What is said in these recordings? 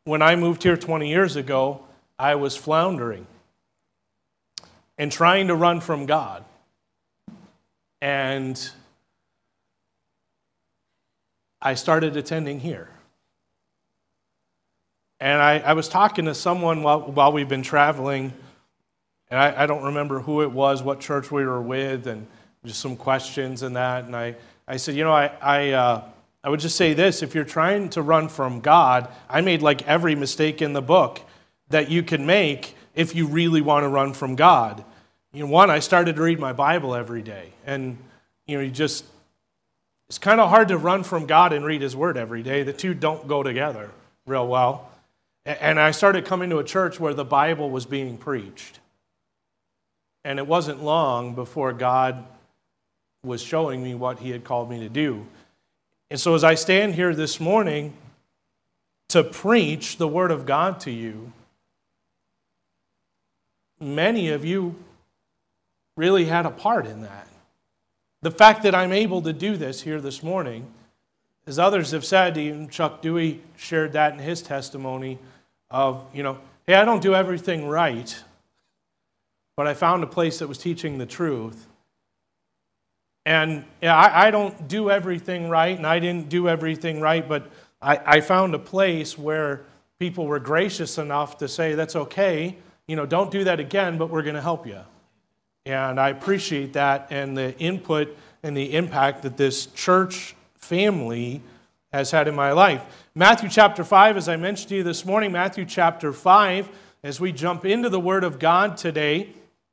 when I moved here 20 years ago, I was floundering and trying to run from God. And I started attending here. And I was talking to someone while we've been traveling, and I don't remember who it was, what church we were with, and just some questions and that. And I said, I would just say this: if you're trying to run from God, I made like every mistake in the book that you can make if you really want to run from God. One, I started to read my Bible every day. And, it's kind of hard to run from God and read His Word every day. The two don't go together real well. And I started coming to a church where the Bible was being preached. And it wasn't long before God was showing me what He had called me to do. And so as I stand here this morning to preach the Word of God to you, many of you really had a part in that. The fact that I'm able to do this here this morning, as others have said, even Chuck Dewey shared that in his testimony of, hey, I don't do everything right, but I found a place that was teaching the truth. And I don't do everything right, and I didn't do everything right, but I found a place where people were gracious enough to say, that's okay, don't do that again, but we're going to help you. And I appreciate that and the input and the impact that this church family has had in my life. Matthew chapter 5, as I mentioned to you this morning, Matthew chapter 5, as we jump into the Word of God today,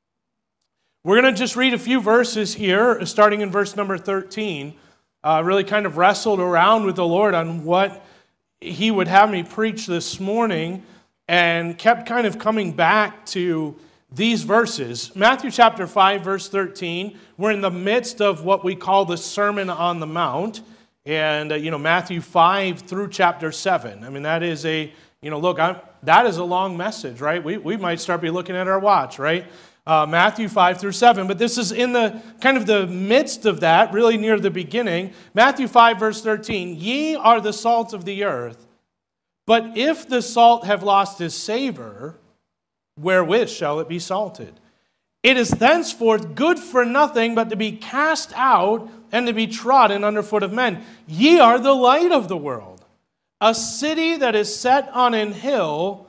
we're going to just read a few verses here, starting in verse number 13. Really kind of wrestled around with the Lord on what He would have me preach this morning and kept kind of coming back to these verses. Matthew chapter 5, verse 13, we're in the midst of what we call the Sermon on the Mount. And, Matthew 5 through chapter 7. I mean, that is that is a long message, right? We might start be looking at our watch, right? Matthew 5 through 7. But this is in the kind of the midst of that, really near the beginning. Matthew 5, verse 13. Ye are the salt of the earth. But if the salt have lost his savor, wherewith shall it be salted? It is thenceforth good for nothing but to be cast out and to be trodden under foot of men. Ye are the light of the world. A city that is set on an hill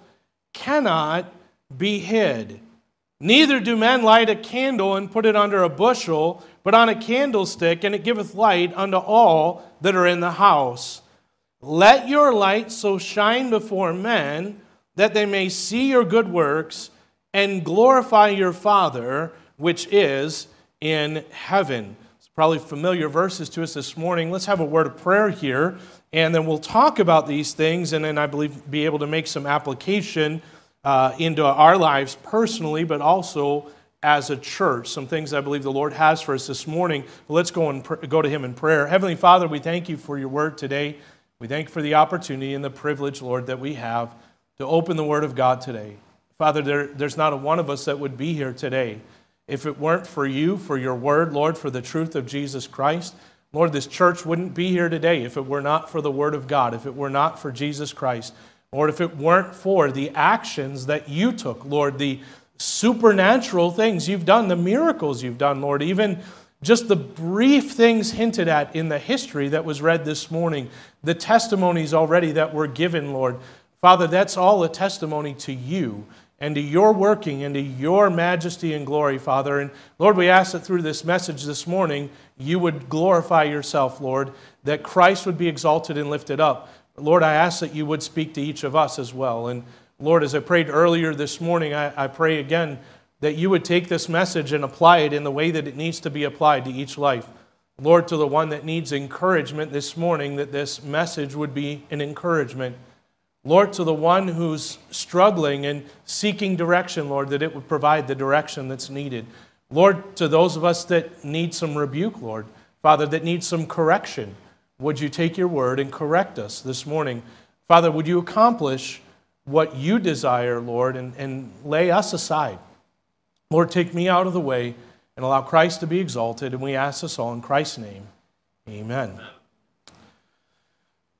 cannot be hid. Neither do men light a candle and put it under a bushel, but on a candlestick, and it giveth light unto all that are in the house. Let your light so shine before men, that they may see your good works and glorify your Father which is in heaven. It's probably familiar verses to us this morning. Let's have a word of prayer here, and then we'll talk about these things, and then I believe be able to make some application into our lives personally, but also as a church. Some things I believe the Lord has for us this morning. But let's go to Him in prayer. Heavenly Father, we thank You for Your word today. We thank You for the opportunity and the privilege, Lord, that we have to open the Word of God today. Father, there's not a one of us that would be here today if it weren't for You, for Your Word, Lord, for the truth of Jesus Christ. Lord, this church wouldn't be here today if it were not for the Word of God, if it were not for Jesus Christ. Lord, if it weren't for the actions that You took, Lord, the supernatural things You've done, the miracles You've done, Lord, even just the brief things hinted at in the history that was read this morning, the testimonies already that were given, Lord. Father, that's all a testimony to You and to Your working and to Your majesty and glory, Father. And Lord, we ask that through this message this morning, You would glorify Yourself, Lord, that Christ would be exalted and lifted up. Lord, I ask that You would speak to each of us as well. And Lord, as I prayed earlier this morning, I pray again that You would take this message and apply it in the way that it needs to be applied to each life. Lord, to the one that needs encouragement this morning, that this message would be an encouragement. Lord, to the one who's struggling and seeking direction, Lord, that it would provide the direction that's needed. Lord, to those of us that need some rebuke, Lord, Father, that need some correction, would You take Your word and correct us this morning? Father, would You accomplish what You desire, Lord, and lay us aside? Lord, take me out of the way and allow Christ to be exalted, and we ask this all in Christ's name. Amen.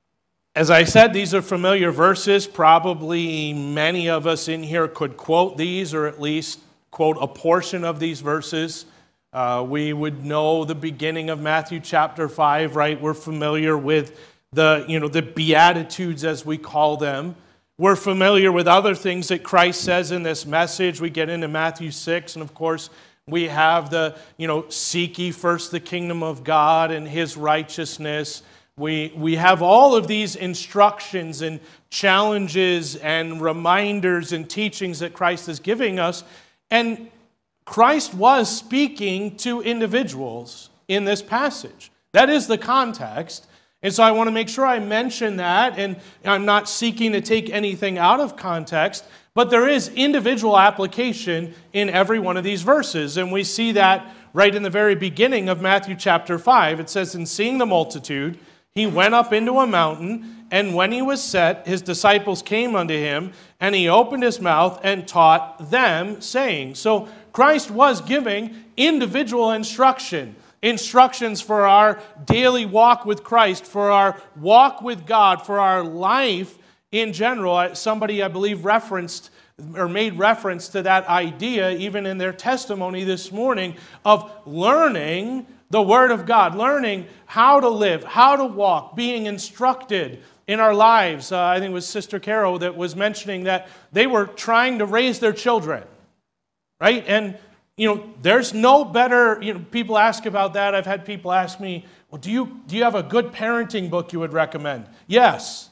As I said, these are familiar verses. Probably many of us in here could quote these, or at least quote a portion of these verses. We would know the beginning of Matthew chapter 5, right? We're familiar with the Beatitudes, as we call them. We're familiar with other things that Christ says in this message. We get into Matthew 6, and of course, we have seek ye first the kingdom of God and His righteousness. We have all of these instructions and challenges and reminders and teachings that Christ is giving us. And Christ was speaking to individuals in this passage. That is the context. And so I want to make sure I mention that, and I'm not seeking to take anything out of context, but there is individual application in every one of these verses. And we see that right in the very beginning of Matthew chapter 5. It says, "And seeing the multitude, He went up into a mountain, and when He was set, His disciples came unto Him, and He opened His mouth and taught them, saying." So Christ was giving individual instructions for our daily walk with Christ, for our walk with God, for our life in general. Somebody, I believe, made reference to that idea even in their testimony this morning of learning the Word of God, learning how to live, how to walk, being instructed in our lives. I think it was Sister Carol that was mentioning that they were trying to raise their children, right? And, there's no better, people ask about that. I've had people ask me, well, do you have a good parenting book you would recommend? Yes.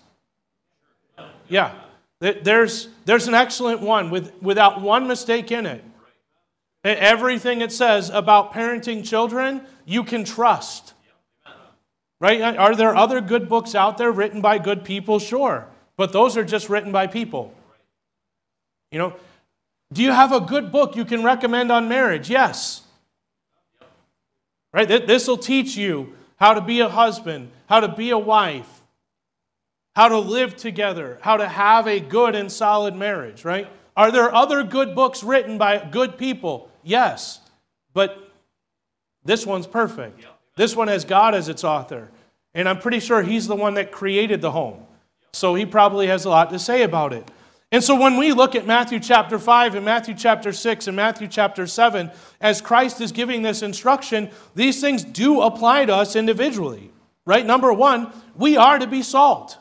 Yeah. There's an excellent one without one mistake in it. Everything it says about parenting children, you can trust. Right? Are there other good books out there written by good people? Sure. But those are just written by people. Do you have a good book you can recommend on marriage? Yes. Right? This will teach you how to be a husband, how to be a wife, how to live together, how to have a good and solid marriage, right? Are there other good books written by good people? Yes. But this one's perfect. This one has God as its author. And I'm pretty sure He's the one that created the home. So He probably has a lot to say about it. And so when we look at Matthew chapter 5 and Matthew chapter 6 and Matthew chapter 7, as Christ is giving this instruction, these things do apply to us individually, right? Number one, we are to be salt.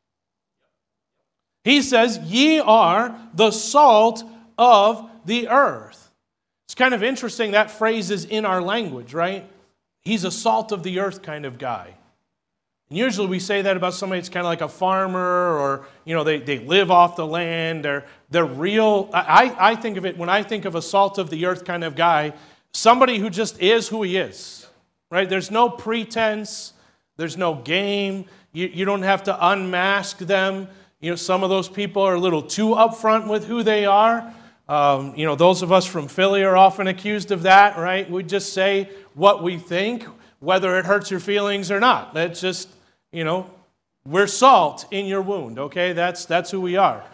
He says, "Ye are the salt of the earth." It's kind of interesting that phrase is in our language, right? He's a salt of the earth kind of guy. And usually we say that about somebody that's kind of like a farmer, or, they live off the land. They're real. I think of it, when I think of a salt of the earth kind of guy, somebody who just is who he is, right? There's no pretense. There's no game. You don't have to unmask them. Some of those people are a little too upfront with who they are. Those of us from Philly are often accused of that, right? We just say what we think, whether it hurts your feelings or not. That's just, we're salt in your wound, okay? That's who we are.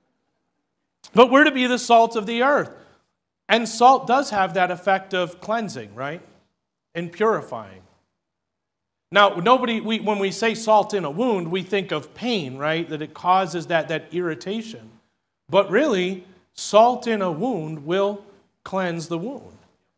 But we're to be the salt of the earth. And salt does have that effect of cleansing, right? And purifying. Now, when we say salt in a wound, we think of pain, right? That it causes that irritation. But really, salt in a wound will cleanse the wound.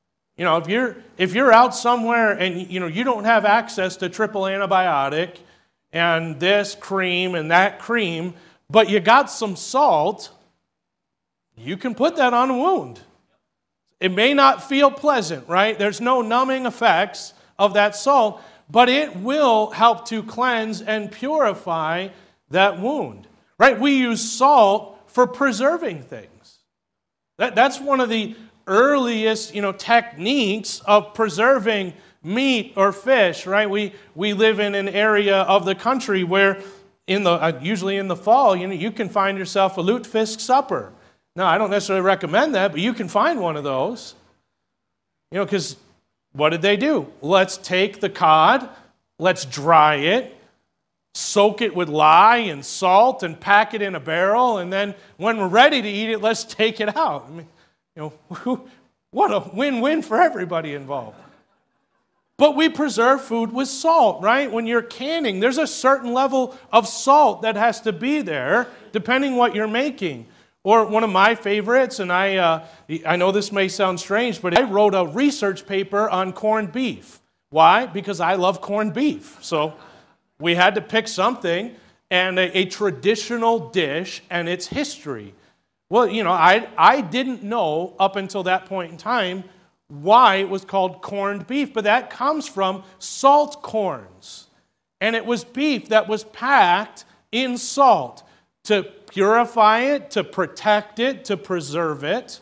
If you're out somewhere and you don't have access to triple antibiotic and this cream and that cream, but you got some salt, you can put that on a wound. It may not feel pleasant, right? There's no numbing effects of that salt, but it will help to cleanse and purify that wound, right? We use salt for preserving things. That's one of the earliest, techniques of preserving meat or fish, right? We live in an area of the country where usually in the fall, you can find yourself a lutefisk supper. Now, I don't necessarily recommend that, but you can find one of those. Because what did they do? Let's take the cod, let's dry it, soak it with lye and salt and pack it in a barrel, and then when we're ready to eat it, let's take it out. What a win-win for everybody involved. But we preserve food with salt, right? When you're canning, there's a certain level of salt that has to be there, depending what you're making. Or one of my favorites, and I know this may sound strange, but I wrote a research paper on corned beef. Why? Because I love corned beef. So we had to pick something, and a traditional dish and its history. Well, I didn't know up until that point in time why it was called corned beef, but that comes from salt corns. And it was beef that was packed in salt to purify it, to protect it, to preserve it.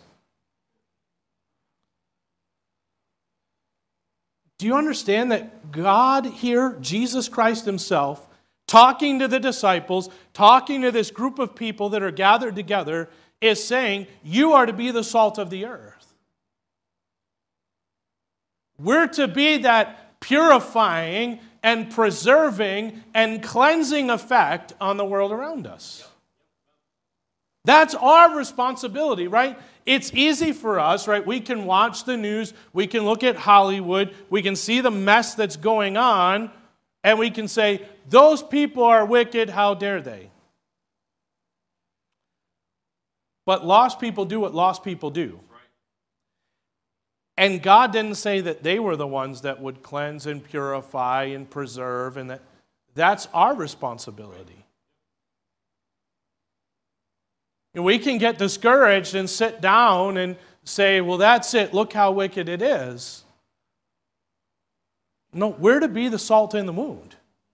Do you understand that God here, Jesus Christ himself, talking to the disciples, talking to this group of people that are gathered together, is saying, you are to be the salt of the earth. We're to be that purifying and preserving and cleansing effect on the world around us. That's our responsibility, right? It's easy for us, right? We can watch the news, we can look at Hollywood, we can see the mess that's going on, and we can say, those people are wicked, how dare they? But lost people do what lost people do. And God didn't say that they were the ones that would cleanse and purify and preserve, and that's our responsibility. And we can get discouraged and sit down and say, well, that's it, look how wicked it is. No, we're to be the salt in the wound.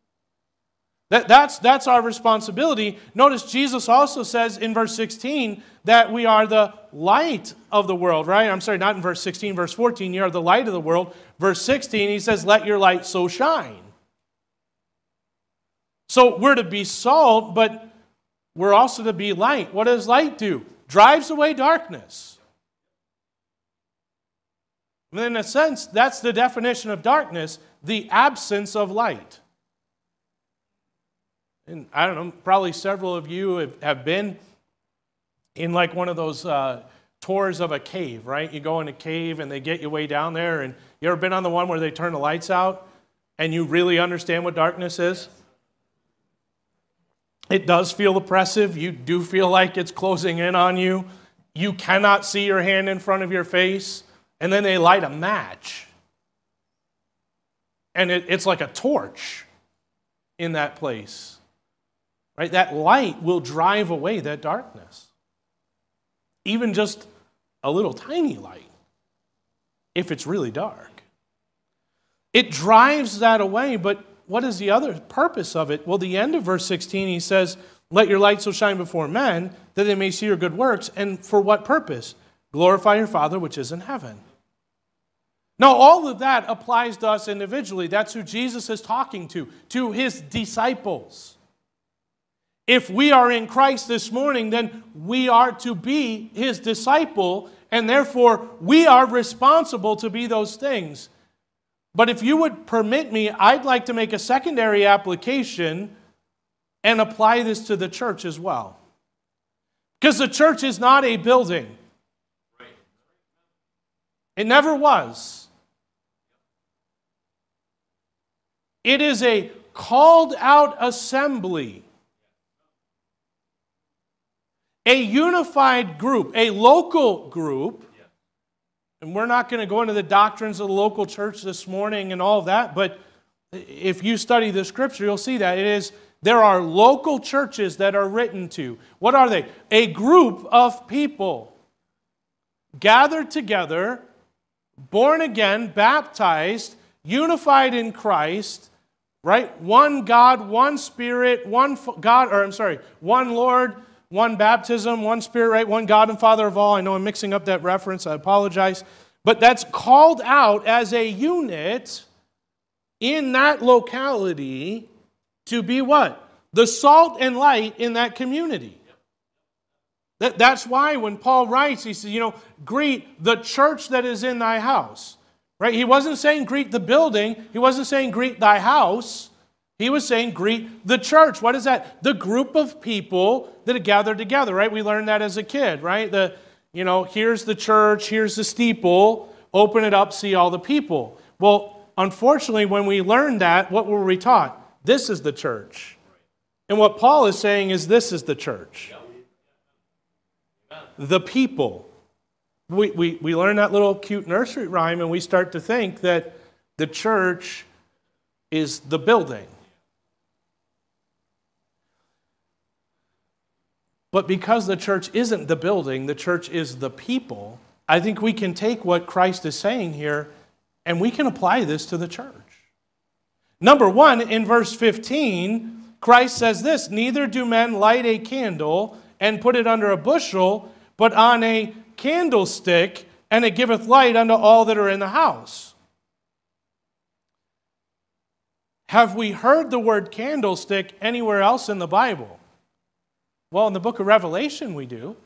That's our responsibility. Notice Jesus also says in verse 16 that we are the light of the world, right? I'm sorry, not in verse 16, verse 14, you are the light of the world. Verse 16, he says, let your light so shine. So we're to be salt, but we're also to be light. What does light do? Drives away darkness. And in a sense, that's the definition of darkness, the absence of light. And I don't know, probably several of you have been in like one of those tours of a cave, right? You go in a cave and they get you way down there. And you ever been on the one where they turn the lights out and you really understand what darkness is? It does feel oppressive. You do feel like it's closing in on you. You cannot see your hand in front of your face. And then they light a match. And it's like a torch in that place. Right? That light will drive away that darkness. Even just a little tiny light, if it's really dark. It drives that away, but what is the other purpose of it? Well, the end of verse 16, he says, let your light so shine before men, that they may see your good works. And for what purpose? Glorify your Father which is in heaven. Now, all of that applies to us individually. That's who Jesus is talking to his disciples. If we are in Christ this morning, then we are to be his disciple, and therefore we are responsible to be those things. But if you would permit me, I'd like to make a secondary application and apply this to the church as well. Because the church is not a building. It never was. It is a called out assembly. A unified group, a local group, and we're not going to go into the doctrines of the local church this morning and all of that, but if you study the scripture, you'll see that there are local churches that are written to. What are they? A group of people gathered together, born again, baptized, unified in Christ, right? One God, one Spirit, one Lord, one baptism, one Spirit, right? One God and Father of all. I know I'm mixing up that reference. I apologize. But that's called out as a unit in that locality to be what? The salt and light in that community. That's why when Paul writes, he says, greet the church that is in thy house. Right? He wasn't saying greet the building. He wasn't saying greet thy house. He was saying greet the church. What is that? The group of people that are gathered together, right? We learned that as a kid, right? Here's the church, here's the steeple, open it up, see all the people. Well, unfortunately, when we learned that, what were we taught? This is the church. And what Paul is saying is this is the church. The people. We learn that little cute nursery rhyme and we start to think that the church is the building. But because the church isn't the building, the church is the people, I think we can take what Christ is saying here and we can apply this to the church. Number one, in verse 15, Christ says this, neither do men light a candle and put it under a bushel, but on a candlestick, and it giveth light unto all that are in the house. Have we heard the word candlestick anywhere else in the Bible? Well, in the book of Revelation we do.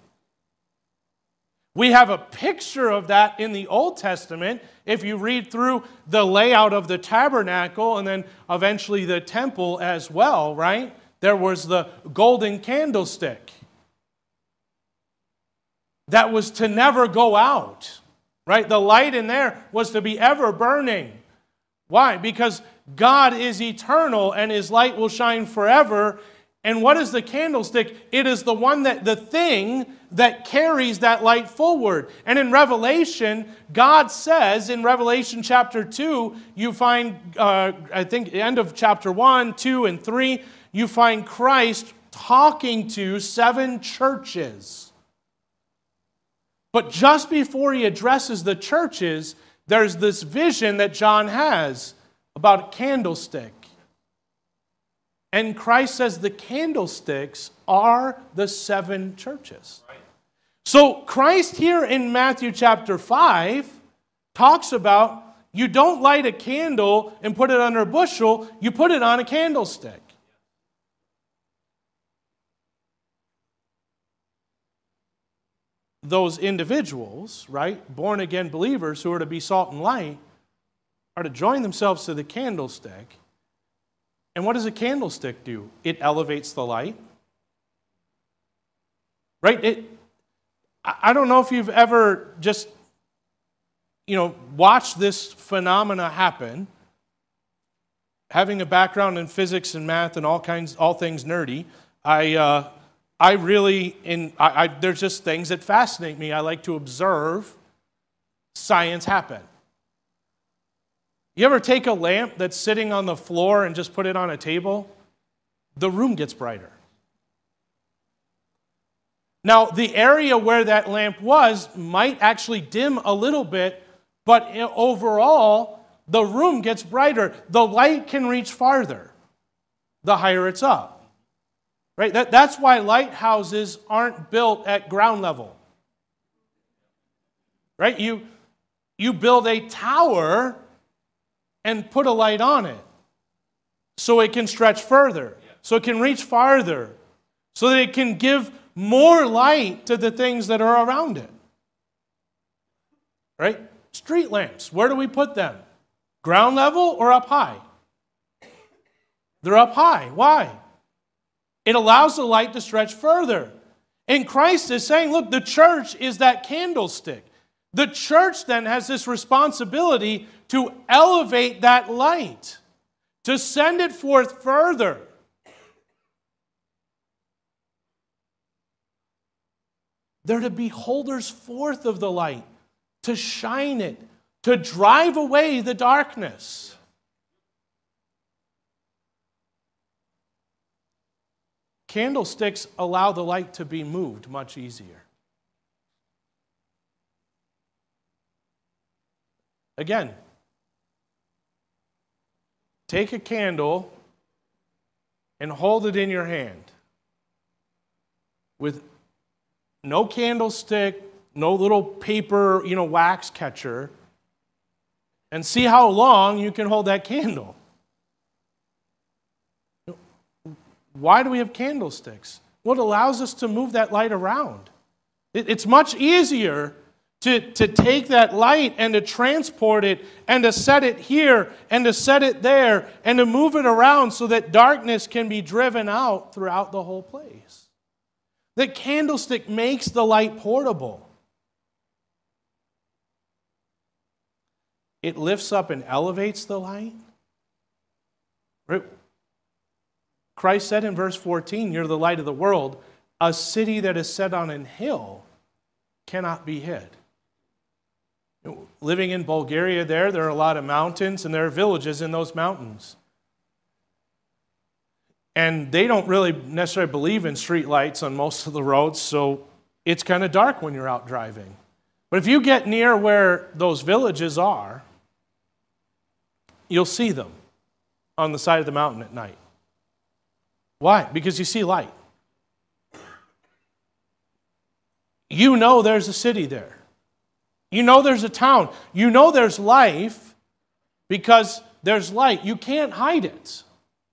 We have a picture of that in the Old Testament. If you read through the layout of the tabernacle and then eventually the temple as well, right? There was the golden candlestick that was to never go out, right? The light in there was to be ever burning. Why? Because God is eternal and His light will shine forever. And what is the candlestick? It is the one the thing that carries that light forward. And in Revelation, God says in Revelation chapter 2, you find, I think, the end of chapter 1, 2, and 3, you find Christ talking to 7 churches. But just before He addresses the churches, there's this vision that John has about a candlestick. And Christ says the candlesticks are the 7 churches. Right. So Christ here in Matthew chapter 5 talks about you don't light a candle and put it under a bushel, you put it on a candlestick. Those individuals, right, born-again believers who are to be salt and light, are to join themselves to the candlestick. And what does a candlestick do? It elevates the light. Right? I don't know if you've ever just, watched this phenomena happen. Having a background in physics and math and all things nerdy, there's just things that fascinate me. I like to observe science happen. You ever take a lamp that's sitting on the floor and just put it on a table? The room gets brighter. Now, the area where that lamp was might actually dim a little bit, but overall, the room gets brighter. The light can reach farther the higher it's up. Right? That's why lighthouses aren't built at ground level. Right? You build a tower and put a light on it so it can stretch further, so it can reach farther, so that it can give more light to the things that are around it. Right? Street lamps, where do we put them? Ground level or up high? They're up high. Why? It allows the light to stretch further. And Christ is saying, look, the church is that candlestick. The church then has this responsibility to elevate that light, to send it forth further. They're to be holders forth of the light, to shine it, to drive away the darkness. Candlesticks allow the light to be moved much easier. Again, take a candle and hold it in your hand with no candlestick, no little paper, wax catcher, and see how long you can hold that candle. Why do we have candlesticks? Well, it allows us to move that light around. It's much easier to take that light and to transport it and to set it here and to set it there and to move it around so that darkness can be driven out throughout the whole place. The candlestick makes the light portable. it lifts up and elevates the light. Right? Christ said in verse 14, you're the light of the world. A city that is set on an hill cannot be hid. Living in Bulgaria there are a lot of mountains, and there are villages in those mountains. And they don't really necessarily believe in street lights on most of the roads, so it's kind of dark when you're out driving. But if you get near where those villages are, you'll see them on the side of the mountain at night. Why? Because you see light. You know there's a city there. You know there's a town. You know there's life because there's light. You can't hide it.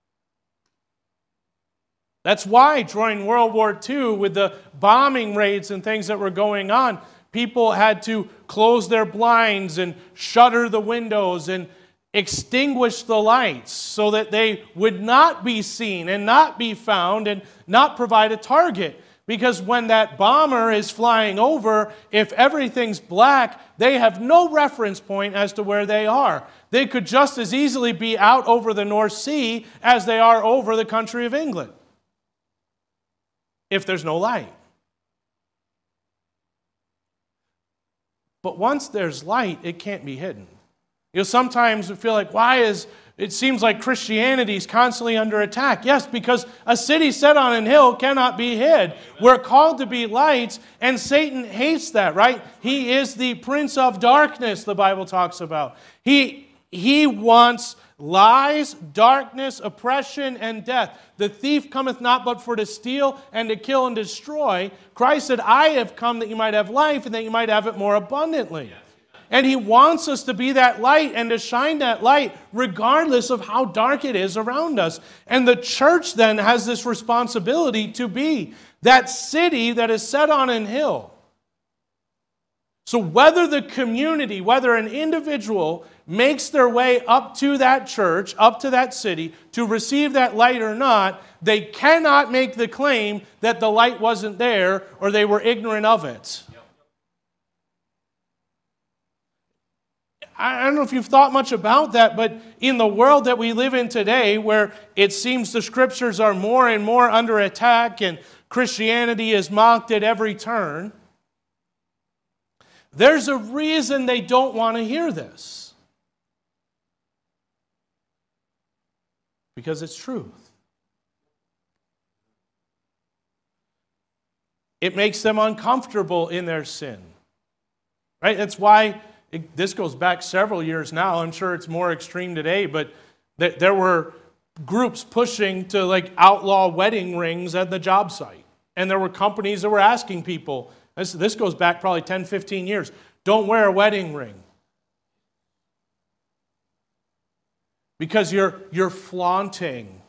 That's why during World War II, with the bombing raids and things that were going on, people had to close their blinds and shutter the windows and extinguish the lights so that they would not be seen and not be found and not provide a target. Because when that bomber is flying over, if everything's black, they have no reference point as to where they are. They could just as easily be out over the North Sea as they are over the country of England, if there's no light. But once there's light, it can't be hidden. You know, sometimes we feel like, it seems like Christianity is constantly under attack. Yes, because a city set on an hill cannot be hid. We're called to be lights, and Satan hates that, right? He is the prince of darkness, the Bible talks about. He wants lies, darkness, oppression, and death. The thief cometh not but for to steal and to kill and destroy. Christ said, I have come that you might have life and that you might have it more abundantly. And He wants us to be that light and to shine that light regardless of how dark it is around us. And the church then has this responsibility to be that city that is set on an hill. So whether the community, whether an individual makes their way up to that church, up to that city, to receive that light or not, they cannot make the claim that the light wasn't there or they were ignorant of it. I don't know if you've thought much about that, but in the world that we live in today, where it seems the scriptures are more and more under attack and Christianity is mocked at every turn, there's a reason they don't want to hear this. Because it's truth. It makes them uncomfortable in their sin. Right? That's why this goes back several years now. I'm sure it's more extreme today, but there were groups pushing to outlaw wedding rings at the job site. And there were companies that were asking people, this goes back probably 10, 15 years, don't wear a wedding ring. Because you're flaunting.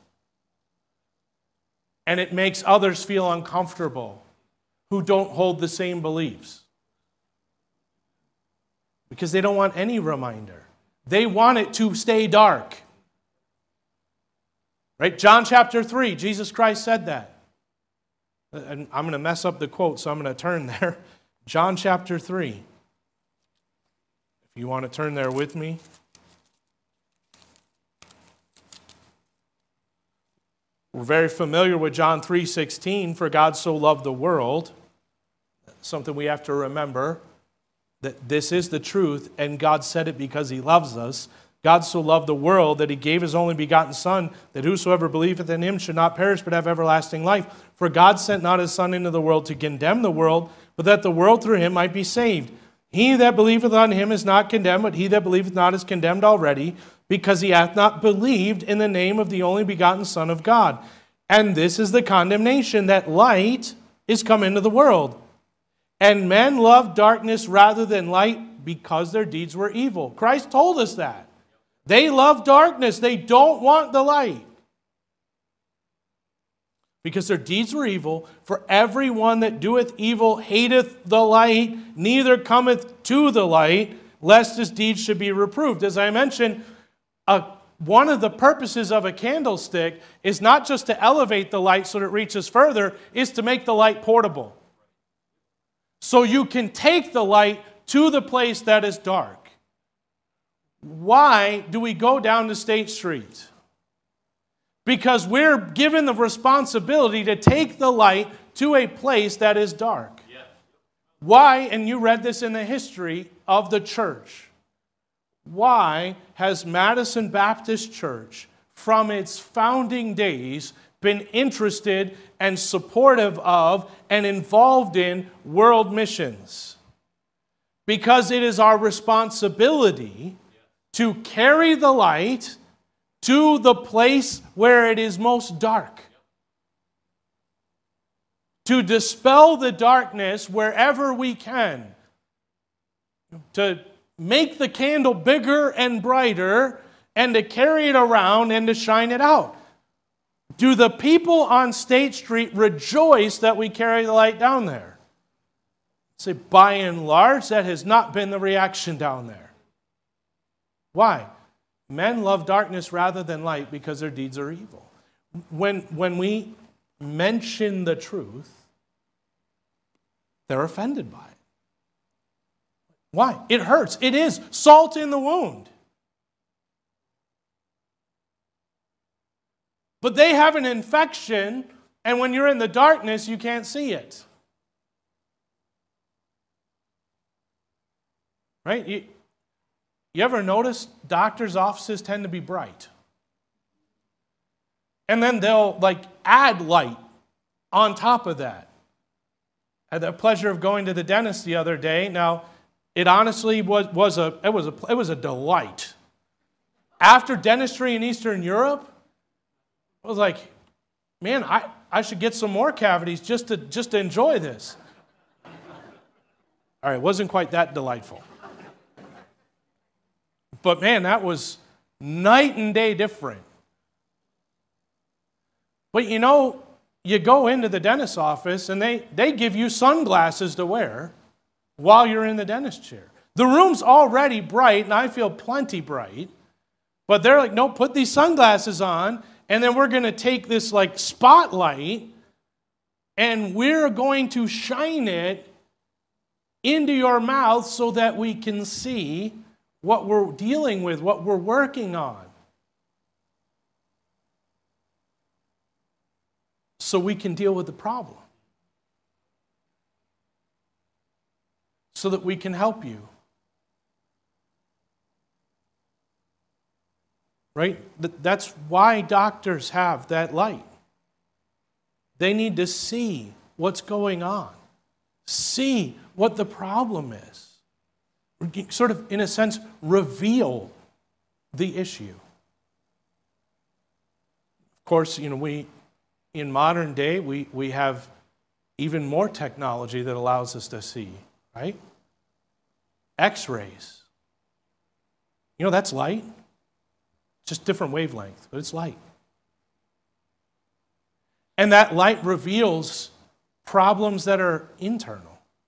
And it makes others feel uncomfortable who don't hold the same beliefs. Because they don't want any reminder. They want it to stay dark. Right? John chapter 3, Jesus Christ said that. And I'm going to mess up the quote, so I'm going to turn there. John chapter 3. If you want to turn there with me. We're very familiar with John 3:16, for God so loved the world. Something we have to remember. That this is the truth, and God said it because He loves us. God so loved the world that He gave His only begotten Son, that whosoever believeth in Him should not perish but have everlasting life. For God sent not His Son into the world to condemn the world, but that the world through Him might be saved. He that believeth on Him is not condemned, but he that believeth not is condemned already, because he hath not believed in the name of the only begotten Son of God. And this is the condemnation, that light is come into the world. And men loved darkness rather than light because their deeds were evil. Christ told us that. They love darkness. They don't want the light. Because their deeds were evil. For everyone that doeth evil hateth the light, neither cometh to the light, lest his deeds should be reproved. As I mentioned, one of the purposes of a candlestick is not just to elevate the light so that it reaches further, is to make the light portable. So you can take the light to the place that is dark. Why do we go down to State Street? Because we're given the responsibility to take the light to a place that is dark. Yes. Why, and you read this in the history of the church, why has Madison Baptist Church, from its founding days, been interested and supportive of and involved in world missions? Because it is our responsibility to carry the light to the place where it is most dark. To dispel the darkness wherever we can. To make the candle bigger and brighter and to carry it around and to shine it out. Do the people on State Street rejoice that we carry the light down there? Say, by and large, that has not been the reaction down there. Why? Men love darkness rather than light because their deeds are evil. When we mention the truth, they're offended by it. Why? It hurts. It is salt in the wound. But they have an infection, and when you're in the darkness, you can't see it. Right? You ever notice doctors' offices tend to be bright? And then they'll add light on top of that. I had the pleasure of going to the dentist the other day. Now, it honestly was a delight. After dentistry in Eastern Europe, I was like, man, I should get some more cavities just to enjoy this. All right, it wasn't quite that delightful. But man, that was night and day different. But you know, you go into the dentist's office and they give you sunglasses to wear while you're in the dentist chair. The room's already bright, and I feel plenty bright. But they're like, no, put these sunglasses on, and then we're going to take this spotlight, and we're going to shine it into your mouth so that we can see what we're dealing with, what we're working on. So we can deal with the problem. So that we can help you. Right? That's why doctors have that light. They need to see what's going on. See what the problem is. Sort of, in a sense, reveal the issue. Of course, in modern day, we have even more technology that allows us to see, right? X-rays. That's light. Just different wavelength, but it's light. And that light reveals problems that are internal,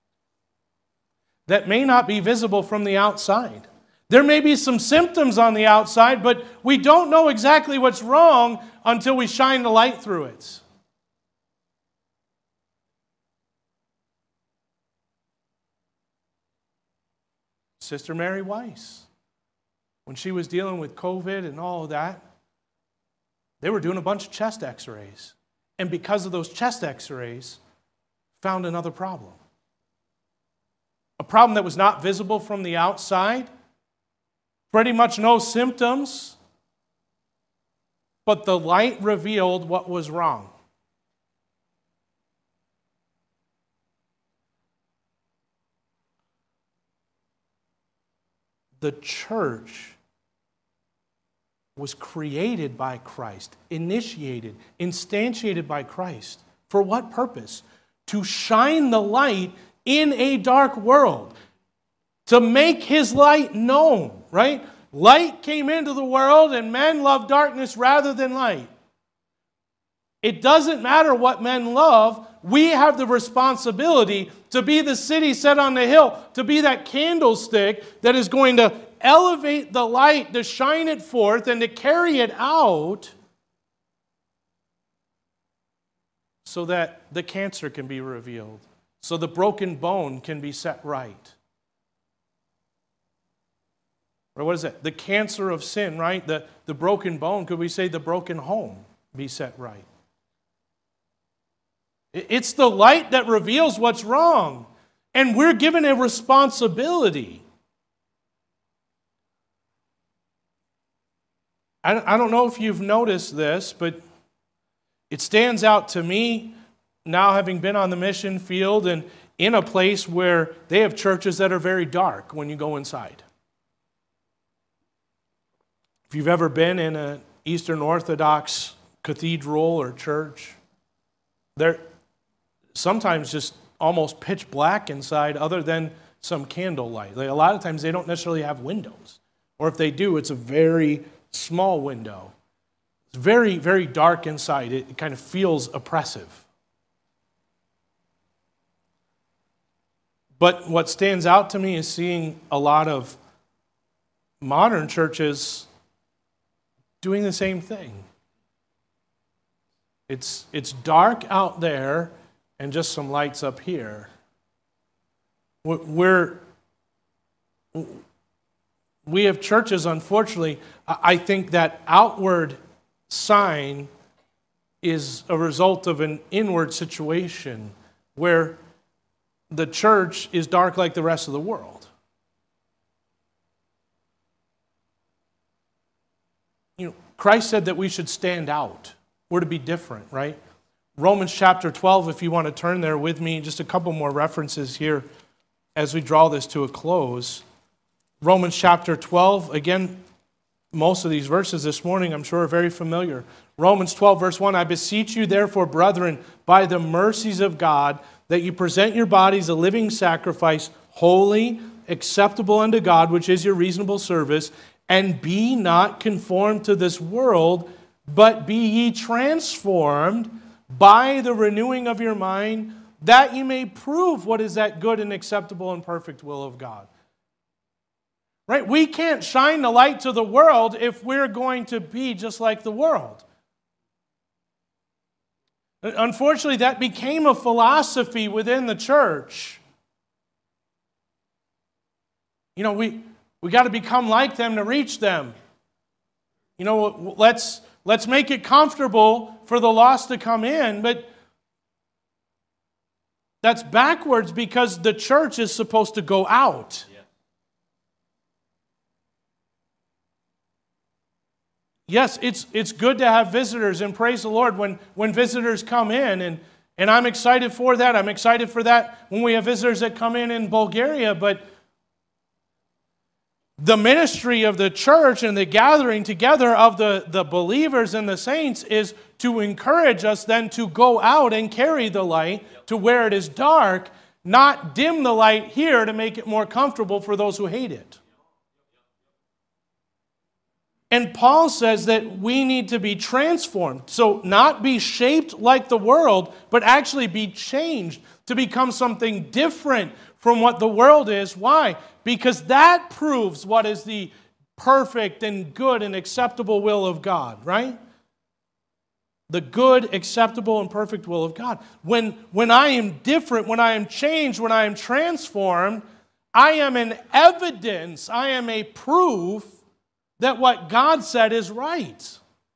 that may not be visible from the outside. There may be some symptoms on the outside, but we don't know exactly what's wrong until we shine the light through it. Sister Mary Weiss, when she was dealing with COVID and all of that, they were doing a bunch of chest x-rays. And because of those chest x-rays, found another problem. A problem that was not visible from the outside, pretty much no symptoms, but the light revealed what was wrong. The church was created by Christ, initiated, instantiated by Christ. For what purpose? To shine the light in a dark world, to make his light known, right? Light came into the world and men loved darkness rather than light. It doesn't matter what men love, we have the responsibility to be the city set on the hill, to be that candlestick that is going to elevate the light, to shine it forth and to carry it out so that the cancer can be revealed, so the broken bone can be set right. Or what is it? The cancer of sin, right? The broken bone. Could we say the broken home be set right? It's the light that reveals what's wrong. And we're given a responsibility. I don't know if you've noticed this, but it stands out to me now having been on the mission field and in a place where they have churches that are very dark when you go inside. If you've ever been in an Eastern Orthodox cathedral or church, they're sometimes just almost pitch black inside other than some candlelight. A lot of times they don't necessarily have windows. Or if they do, it's a very small window. It's very, very dark inside. It kind of feels oppressive. But what stands out to me is seeing a lot of modern churches doing the same thing. It's dark out there and just some lights up here. We have churches, unfortunately, I think that outward sign is a result of an inward situation where the church is dark like the rest of the world. Christ said that we should stand out. We're to be different, right? Romans chapter 12, if you want to turn there with me, just a couple more references here as we draw this to a close. Romans chapter 12, again, most of these verses this morning I'm sure are very familiar. Romans 12, verse 1, I beseech you therefore, brethren, by the mercies of God, that you present your bodies a living sacrifice, holy, acceptable unto God, which is your reasonable service, and be not conformed to this world, but be ye transformed by the renewing of your mind, that you may prove what is that good and acceptable and perfect will of God. Right? We can't shine the light to the world if we're going to be just like the world. Unfortunately, that became a philosophy within the church. We got to become like them to reach them. Let's make it comfortable for the lost to come in, but that's backwards because the church is supposed to go out. Yes, it's good to have visitors, and praise the Lord when visitors come in, and I'm excited for that. I'm excited for that when we have visitors that come in Bulgaria, but the ministry of the church and the gathering together of the believers and the saints is to encourage us then to go out and carry the light to where it is dark, not dim the light here to make it more comfortable for those who hate it. And Paul says that we need to be transformed. So not be shaped like the world, but actually be changed to become something different from what the world is. Why? Because that proves what is the perfect and good and acceptable will of God, right? The good, acceptable, and perfect will of God. When I am different, when I am changed, when I am transformed, I am an evidence, I am a proof that what God said is right.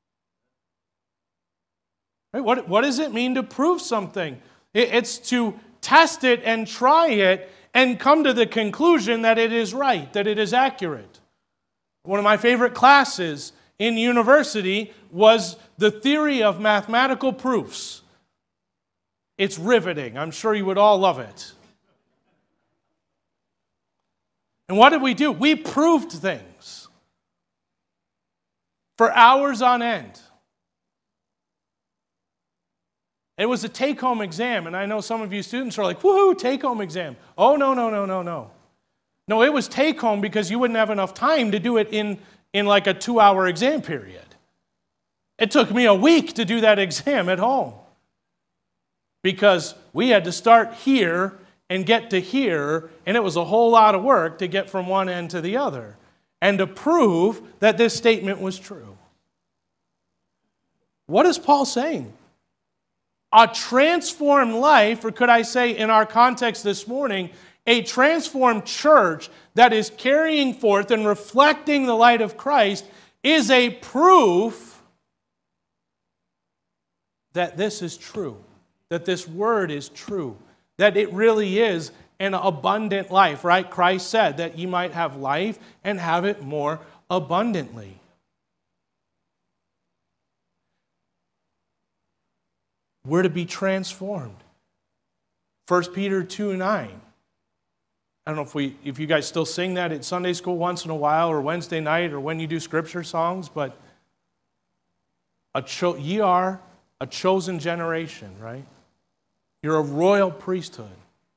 What does it mean to prove something? It's to test it and try it and come to the conclusion that it is right, that it is accurate. One of my favorite classes in university was the theory of mathematical proofs. It's riveting. I'm sure you would all love it. And what did we do? We proved things for hours on end. It was a take-home exam, and I know some of you students are like, woohoo, take-home exam. Oh, no. No, it was take-home because you wouldn't have enough time to do it in like a 2-hour exam period. It took me a week to do that exam at home because we had to start here and get to here, and it was a whole lot of work to get from one end to the other and to prove that this statement was true. What is Paul saying? A transformed life, or could I say in our context this morning, A transformed church that is carrying forth and reflecting the light of Christ is a proof that this is true, that this word is true, that it really is an abundant life, right? Christ said that you might have life and have it more abundantly. We're to be transformed. 1 Peter 2:9. I don't know if you guys still sing that at Sunday school once in a while or Wednesday night or when you do scripture songs, but ye are a chosen generation, right? You're a royal priesthood,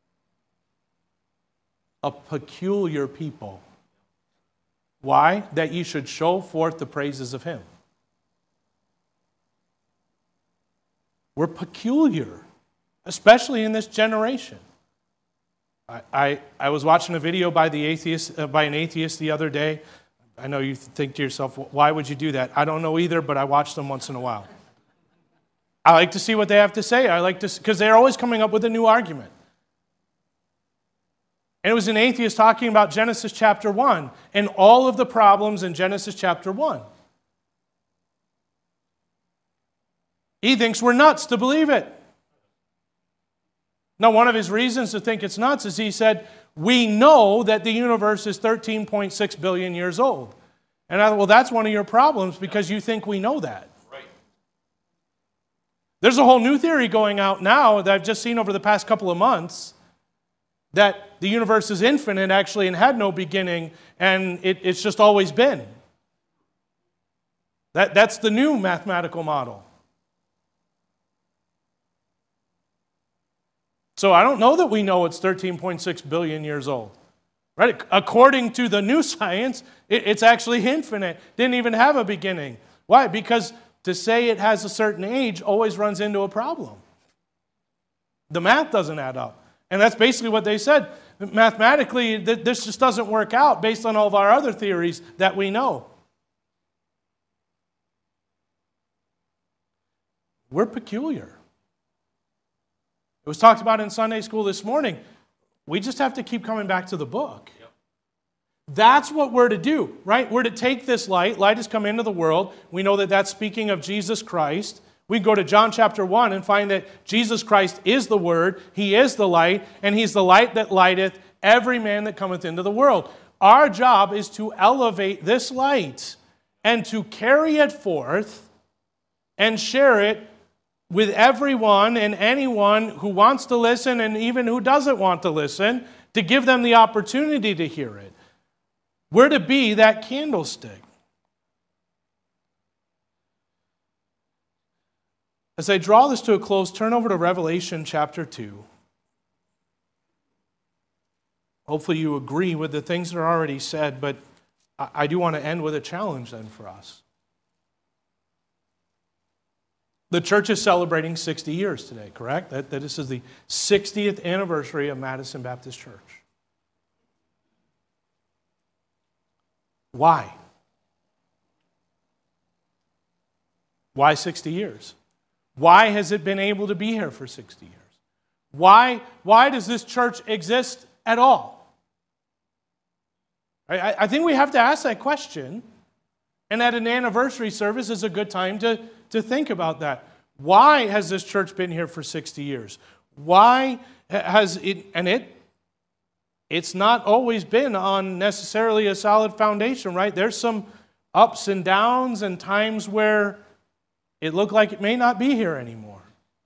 a peculiar people. Why? That ye should show forth the praises of Him. We're peculiar, especially in this generation. I was watching a video by an atheist the other day. I know you think to yourself, why would you do that? I don't know either, but I watch them once in a while. I like to see what they have to say. Because they're always coming up with a new argument. And it was an atheist talking about Genesis chapter 1 and all of the problems in Genesis chapter 1. He thinks we're nuts to believe it. Now, one of his reasons to think it's nuts is he said, we know that the universe is 13.6 billion years old. And I thought, well, that's one of your problems because you think we know that. Right. There's a whole new theory going out now that I've just seen over the past couple of months that the universe is infinite actually and had no beginning and it's just always been. That's the new mathematical model. So I don't know that we know it's 13.6 billion years old. Right? According to the new science, it's actually infinite. Didn't even have a beginning. Why? Because to say it has a certain age always runs into a problem. The math doesn't add up. And that's basically what they said. Mathematically, this just doesn't work out based on all of our other theories that we know. We're peculiar. It was talked about in Sunday school this morning. We just have to keep coming back to the book. Yep. That's what we're to do, right? We're to take this light. Light has come into the world. We know that that's speaking of Jesus Christ. We can go to John chapter 1 and find that Jesus Christ is the Word. He is the light, and He's the light that lighteth every man that cometh into the world. Our job is to elevate this light and to carry it forth and share it with everyone and anyone who wants to listen and even who doesn't want to listen, to give them the opportunity to hear it. We're to be that candlestick. As I draw this to a close, turn over to Revelation chapter 2. Hopefully you agree with the things that are already said, but I do want to end with a challenge then for us. The church is celebrating 60 years today, correct? That this is the 60th anniversary of Madison Baptist Church. Why? Why 60 years? Why has it been able to be here for 60 years? Why does this church exist at all? I think we have to ask that question, and at an anniversary service is a good time to think about that. Why has this church been here for 60 years? Why has it, and it's not always been on necessarily a solid foundation, right? There's some ups and downs and times where it looked like it may not be here anymore.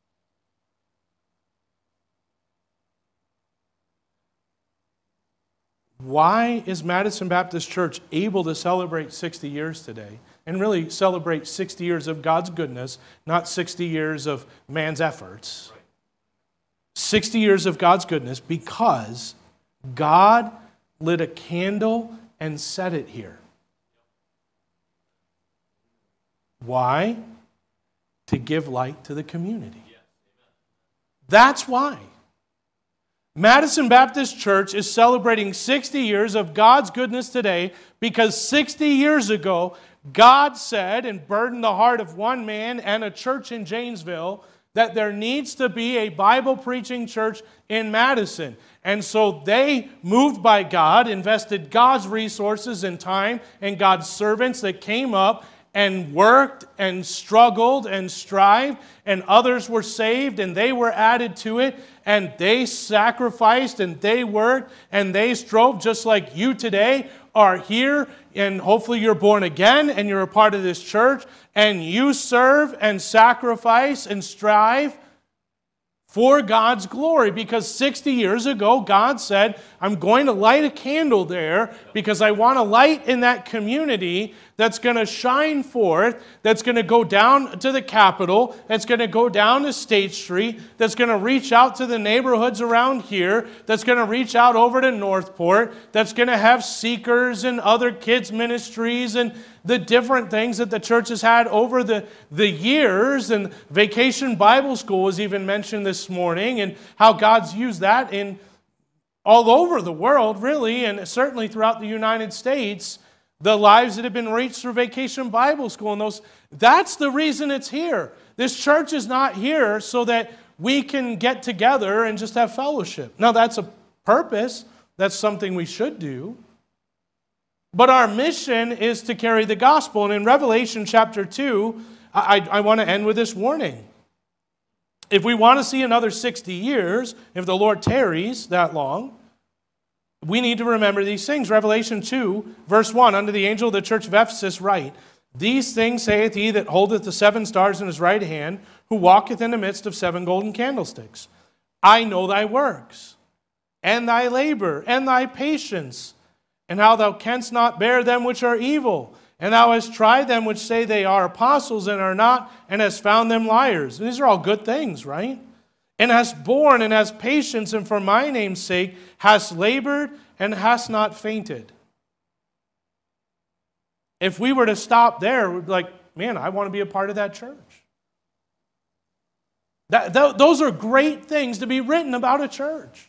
Why is Madison Baptist Church able to celebrate 60 years today and really celebrate 60 years of God's goodness, not 60 years of man's efforts? 60 years of God's goodness because God lit a candle and set it here. Why? To give light to the community. That's why. Madison Baptist Church is celebrating 60 years of God's goodness today because 60 years ago, God said and burdened the heart of one man and a church in Janesville that there needs to be a Bible-preaching church in Madison. And so they, moved by God, invested God's resources and time and God's servants that came up and worked and struggled and strived, and others were saved and they were added to it, and they sacrificed and they worked and they strove, just like you today are here, and hopefully you're born again and you're a part of this church, and you serve and sacrifice and strive for God's glory. Because 60 years ago, God said, I'm going to light a candle there because I want a light in that community that's going to shine forth, that's going to go down to the Capitol, that's going to go down to State Street, that's going to reach out to the neighborhoods around here, that's going to reach out over to Northport, that's going to have seekers and other kids ministries and the different things that the church has had over the years. And Vacation Bible School was even mentioned this morning, and how God's used that in all over the world, really, and certainly throughout the United States, the lives that have been reached through Vacation Bible School. And that's the reason it's here. This church is not here so that we can get together and just have fellowship. Now, that's a purpose. That's something we should do. But our mission is to carry the gospel. And in Revelation chapter 2, I want to end with this warning. If we want to see another 60 years, if the Lord tarries that long, we need to remember these things. Revelation 2, verse 1, unto the angel of the church of Ephesus write, These things saith he that holdeth the 7 stars in his right hand, who walketh in the midst of 7 golden candlesticks. I know thy works, and thy labor, and thy patience, and how thou canst not bear them which are evil. And thou hast tried them which say they are apostles and are not, and hast found them liars. And these are all good things, right? And hast borne and hast patience, and for my name's sake hast labored and hast not fainted. If we were to stop there, we'd be like, man, I want to be a part of that church. Those are great things to be written about a church.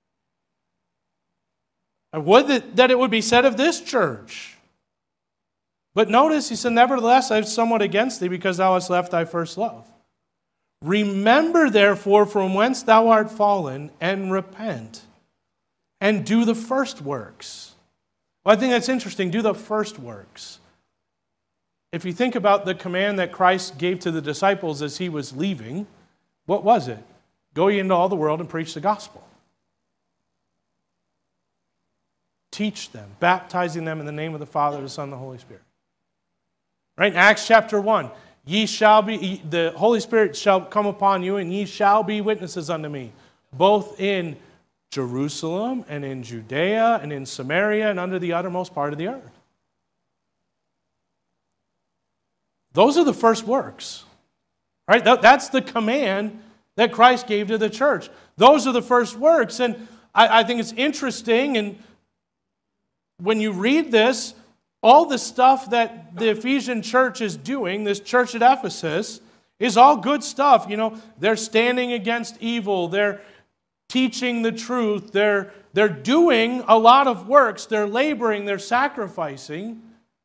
I would that it would be said of this church. But notice, he said, nevertheless, I have somewhat against thee, because thou hast left thy first love. Remember, therefore, from whence thou art fallen, and repent, and do the first works. Well, I think that's interesting, do the first works. If you think about the command that Christ gave to the disciples as he was leaving, what was it? Go ye into all the world and preach the gospel. Teach them, baptizing them in the name of the Father, the Son, and the Holy Spirit. Right? In Acts chapter 1, the Holy Spirit shall come upon you, and ye shall be witnesses unto me, both in Jerusalem and in Judea and in Samaria and unto the uttermost part of the earth. Those are the first works. Right? That's the command that Christ gave to the church. Those are the first works. And I think it's interesting, and when you read this, all the stuff that the Ephesian church is doing, this church at Ephesus, is all good stuff. You know, they're standing against evil. They're teaching the truth. They're doing a lot of works. They're laboring. They're sacrificing.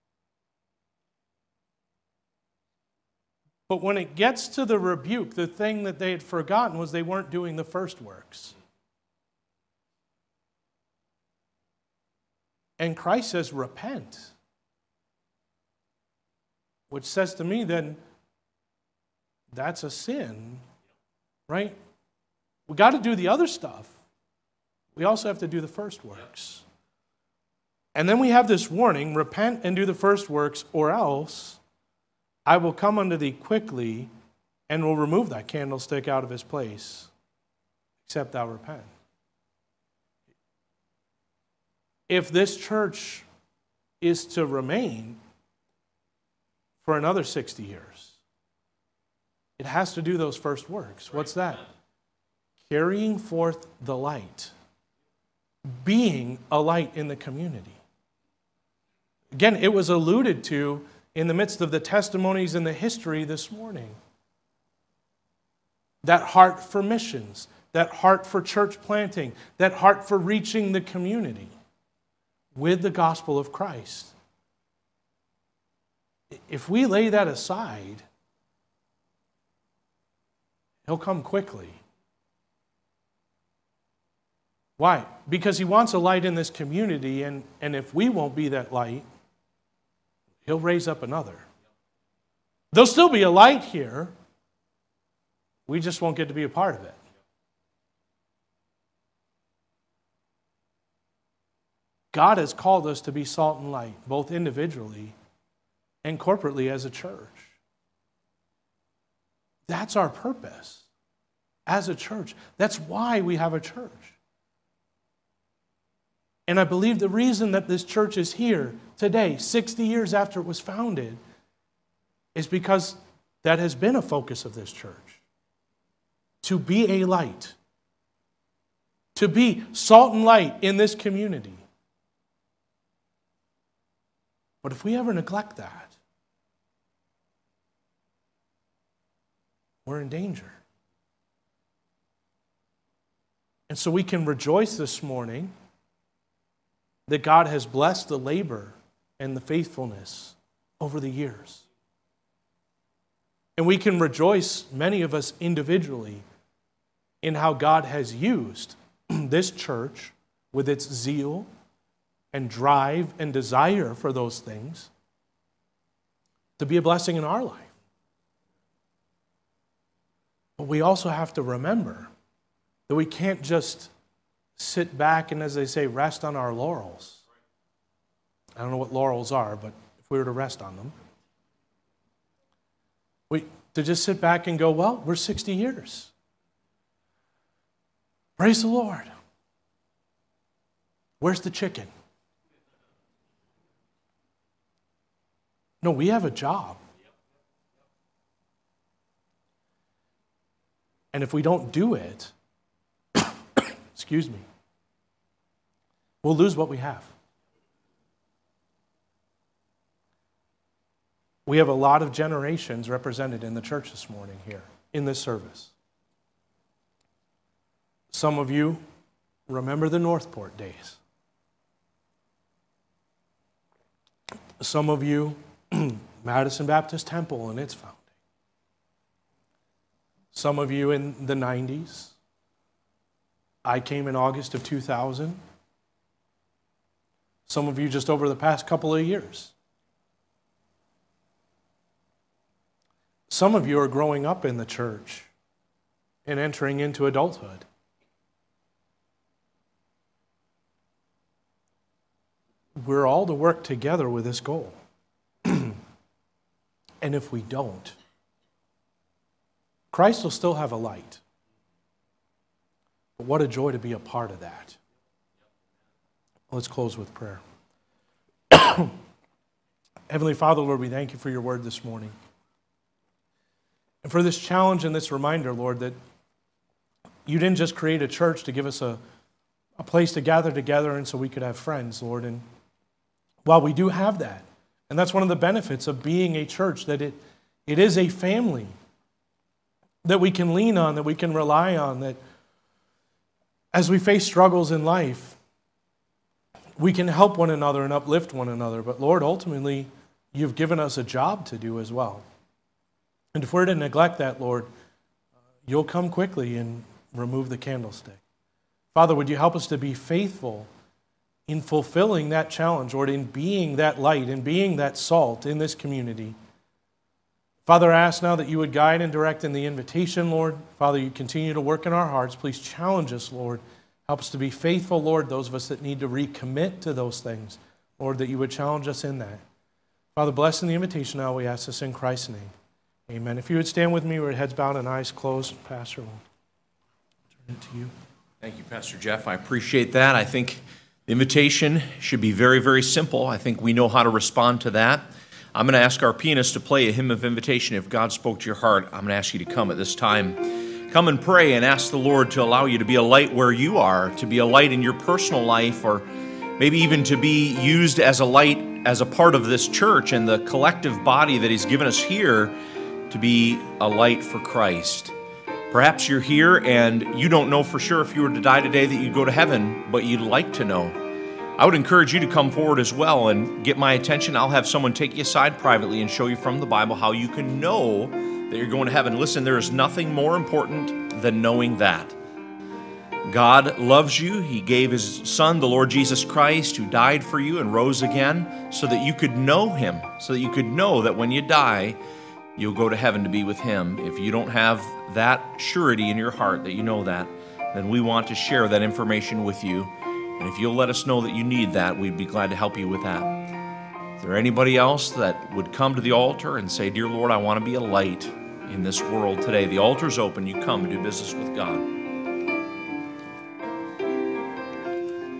But when it gets to the rebuke, the thing that they had forgotten was they weren't doing the first works. And Christ says, repent. Which says to me, then, that's a sin, right? We got to do the other stuff. We also have to do the first works. And then we have this warning, repent and do the first works, or else I will come unto thee quickly and will remove that candlestick out of his place, except thou repent. If this church is to remain for another 60 years, it has to do those first works. What's that? Carrying forth the light. Being a light in the community. Again, it was alluded to in the midst of the testimonies in the history this morning. That heart for missions, that heart for church planting, that heart for reaching the community with the gospel of Christ. If we lay that aside, He'll come quickly. Why? Because he wants a light in this community, and if we won't be that light, he'll raise up another. There'll still be a light here. We just won't get to be a part of it. God has called us to be salt and light, both individually and corporately as a church. That's our purpose as a church. That's why we have a church. And I believe the reason that this church is here today, 60 years after it was founded, is because that has been a focus of this church. To be a light. To be salt and light in this community. But if we ever neglect that, we're in danger. And so we can rejoice this morning that God has blessed the labor and the faithfulness over the years. And we can rejoice, many of us individually, in how God has used this church with its zeal and drive and desire for those things to be a blessing in our life. But we also have to remember that we can't just sit back and, as they say, rest on our laurels. I don't know what laurels are, but if we were to rest on them, to just sit back and go, well, we're 60 years. Praise the Lord. Where's the chicken? No, we have a job. And if we don't do it, excuse me, we'll lose what we have. We have a lot of generations represented in the church this morning here, in this service. Some of you remember the Northport days. Some of you, Madison Baptist Temple and its founding. Some of you in the 90s. I came in August of 2000. Some of you just over the past couple of years. Some of you are growing up in the church and entering into adulthood. We're all to work together with this goal. And if we don't, Christ will still have a light. But what a joy to be a part of that. Let's close with prayer. Heavenly Father, Lord, we thank you for your word this morning. And for this challenge and this reminder, Lord, that you didn't just create a church to give us a place to gather together and so we could have friends, Lord. And while we do have that, and that's one of the benefits of being a church, that it is a family that we can lean on, that we can rely on, that as we face struggles in life, we can help one another and uplift one another. But Lord, ultimately, you've given us a job to do as well. And if we're to neglect that, Lord, you'll come quickly and remove the candlestick. Father, would you help us to be faithful in fulfilling that challenge, Lord, in being that light, in being that salt in this community. Father, I ask now that you would guide and direct in the invitation, Lord. Father, you continue to work in our hearts. Please challenge us, Lord. Help us to be faithful, Lord, those of us that need to recommit to those things. Lord, that you would challenge us in that. Father, bless in the invitation now. We ask this in Christ's name. Amen. If you would stand with me with heads bowed and eyes closed, Pastor, we'll turn it to you. Thank you, Pastor Jeff. I appreciate that. I think the invitation should be very, very simple. I think we know how to respond to that. I'm going to ask our pianist to play a hymn of invitation. If God spoke to your heart, I'm going to ask you to come at this time. Come and pray and ask the Lord to allow you to be a light where you are, to be a light in your personal life, or maybe even to be used as a light as a part of this church and the collective body that He's given us here to be a light for Christ. Perhaps you're here and you don't know for sure if you were to die today that you'd go to heaven, but you'd like to know. I would encourage you to come forward as well and get my attention. I'll have someone take you aside privately and show you from the Bible how you can know that you're going to heaven. Listen, there is nothing more important than knowing that. God loves you. He gave his Son, the Lord Jesus Christ, who died for you and rose again so that you could know him, so that you could know that when you die, you'll go to heaven to be with him. If you don't have that surety in your heart that you know that, then we want to share that information with you. And if you'll let us know that you need that, we'd be glad to help you with that. Is there anybody else that would come to the altar and say, "Dear Lord, I want to be a light in this world today"? The altar's open. You come and do business with God.